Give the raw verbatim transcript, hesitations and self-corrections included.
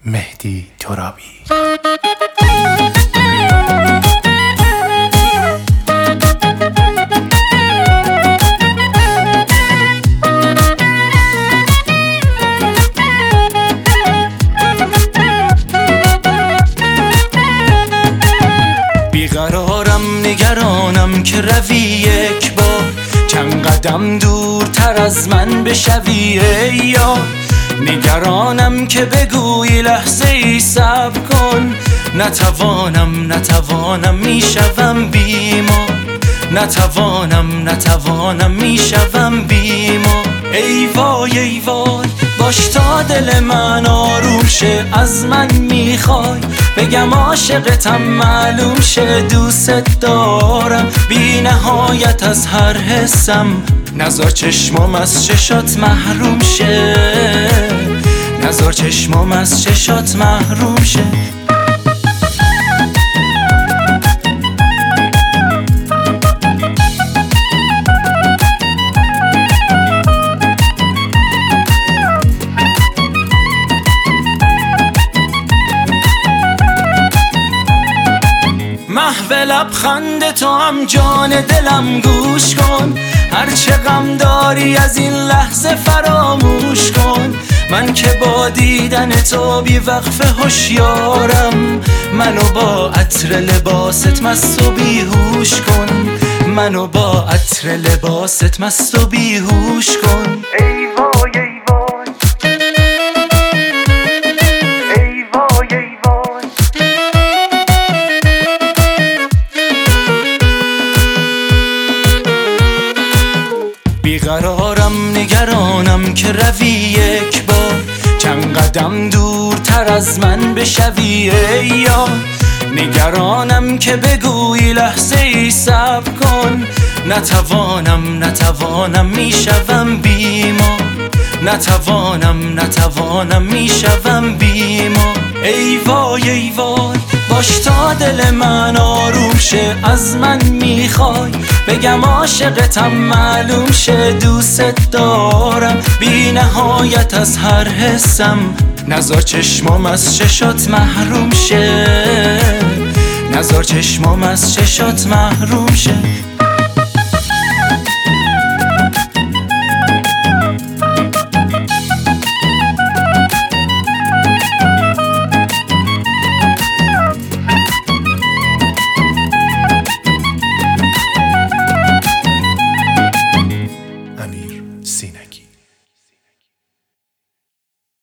مهدی ترابی. بیقرارم نگرانم که روی یک بار چند قدم دورتر از من بشوی ای یار. نگرانم که بگویی لحظه ای صبر کن، نتوانم نتوانم میشوم بیمار، نتوانم نتوانم میشوم بیمار. ای وای ای وای باش تا دل من آروم شه، از من میخوای بگم عاشقتم معلوم شه، دوست دارم بی نهایت از هر حسم، نزار چشمام از چشات محروم شه، نزار چشمام از چشات محروم شه. محو لبخند تو هم جان دلم گوش کن، هرچه غم داری از این لحظه فراموش کن. من که با دیدن تو بی وقفه هوشیارم، منو با عطر لباست مست و بیهوش کن، منو با عطر لباست مست و بیهوش کن. ای وای ای وای ای وای ای وای بیقرارم نگرانم که روی یک بار چند قدم دورتر از من بشوی ای یار. نگرانم که بگویی لحظه ای صبر کن، نتوانم نتوانم میشوم بیمار، نتوانم نتوانم میشوم بیمار. ای وای ای وای باش تا دل من آروم شه، از من میخوای بگم عاشقتم معلوم شه، دوست دارم بی نهایت از هر حسم، نزار چشمام از چشات محروم شه، نزار چشمام از چشات محروم شه.